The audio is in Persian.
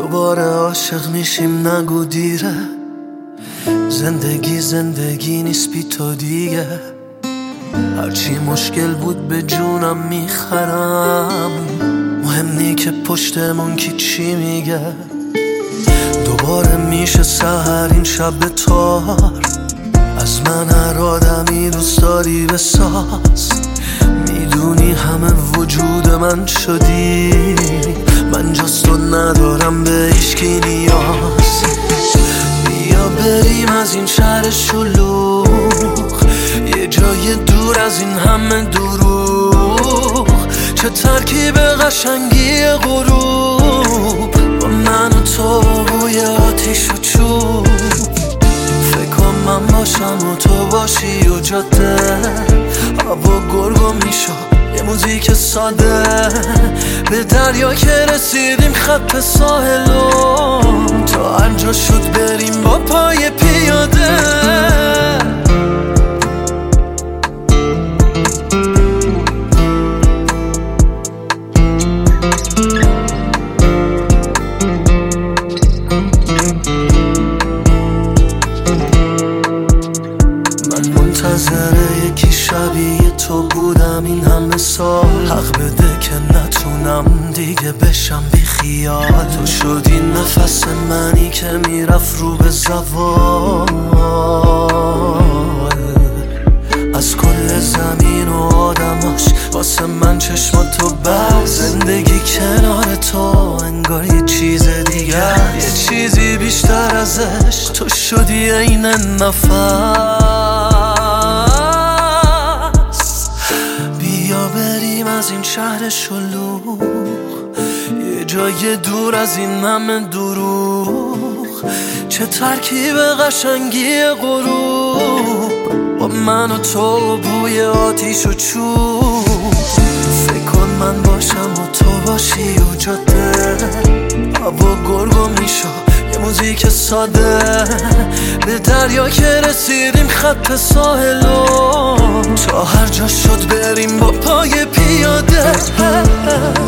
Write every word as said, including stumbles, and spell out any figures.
دوباره عاشق میشیم نگو دیره، زندگی زندگی نیست بی تو دیگه. هرچی مشکل بود به جونم میخرم، مهم نی که پشتمون کی چی میگه. دوباره میشه سحر این شب به تار، از من هر آدمی دوست داری بساز. میدونی همه وجود من شدی، من جز تو ندارم به هیچکی نیاز. بیا بریم از این شهر شلوغ، یه جای دور از این همه دروغ. چه ترکیب قشنگی غروب، با من و تو بوی آتیش و چوب. فکر کن من باشم و تو باشی و جاده، هوا گرگو میشد یه موزیک ساده. به دریا که رسیدیم خط ساحلم، تا هر جا شد بریم با پای پیاده. منتظره یکی شبیه تو بودم این همه سال، حق بده که نتونم دیگه بشم بی خیال. تو شدی نفس منی که میرفت رو به زوال، از کل زمین و آدماش واسه من چشماتو بس. زندگی کنار تو انگار یه چیز دیگه، یه چیزی بیشتر ازش تو شدی عین نفس. بیا بریم از این شهر شلوغ، یه جای دور از این همه دروغ. چه ترکیب قشنگی غروب، با من و تو بوی آتیش و چوب. فکر کن من باشم و تو باشی و جاده، هوا گرگو میشد یه موزیک ساده. به دریا که رسیدیم خط ساحلم، تا هر جا شد بریم با پای پیاده.